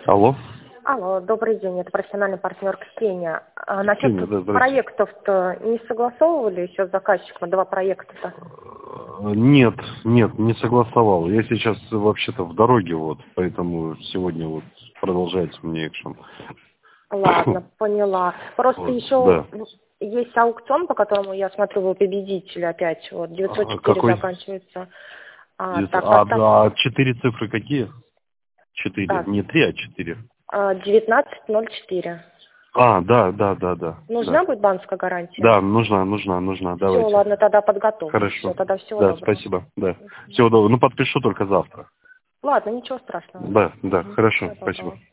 Алло. Алло, добрый день, это профессиональный партнер Ксения. Насчет Ксения, да, здравствуйте. проектов-то не согласовывали еще с заказчиком, два проекта-то? Нет, не согласовал. Я сейчас вообще-то в дороге, вот, поэтому сегодня вот продолжается мне экшен. Ладно, поняла. Просто Вот, еще да. есть аукцион, по которому я смотрю, вы победитель опять, вот, 904 Какой? заканчивается. Так, А 4 цифры какие? 4. так, Не 3, а 4. 1904. Да. Нужна будет банковская гарантия? Да, нужна, Все, давайте. ладно, тогда подготовлю. Хорошо. Все, тогда всего Да, доброго. спасибо, да. Всего доброго. Ну, подпишу только завтра. Ладно, ничего страшного. Да, хорошо, Всего спасибо. доброго.